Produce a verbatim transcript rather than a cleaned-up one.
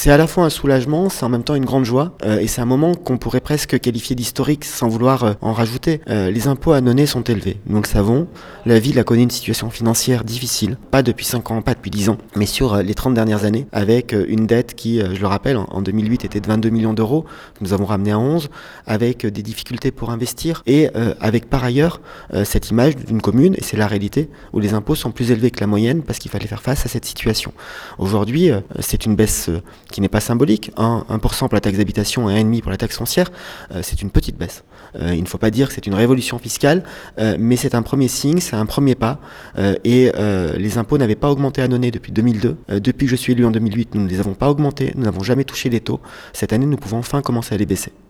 C'est à la fois un soulagement, c'est en même temps une grande joie, euh, et c'est un moment qu'on pourrait presque qualifier d'historique sans vouloir euh, en rajouter. Euh, les impôts annonés sont élevés, nous le savons. La ville a connu une situation financière difficile, pas depuis cinq ans, pas depuis dix ans, mais sur euh, les trente dernières années, avec euh, une dette qui, euh, je le rappelle, en, en deux mille huit était de vingt-deux millions d'euros, que nous avons ramené à onze, avec euh, des difficultés pour investir, et euh, avec par ailleurs euh, cette image d'une commune, et c'est la réalité, où les impôts sont plus élevés que la moyenne parce qu'il fallait faire face à cette situation. Aujourd'hui, euh, c'est une baisse euh, qui n'est pas symbolique, un, un pour cent pour la taxe d'habitation et un virgule cinq pour la taxe foncière, euh, c'est une petite baisse. Euh, il ne faut pas dire que c'est une révolution fiscale, euh, mais c'est un premier signe, c'est un premier pas, euh, et euh, les impôts n'avaient pas augmenté annonés depuis deux mille deux. Euh, depuis que je suis élu en deux mille huit, nous ne les avons pas augmentés, nous n'avons jamais touché les taux. Cette année, nous pouvons enfin commencer à les baisser.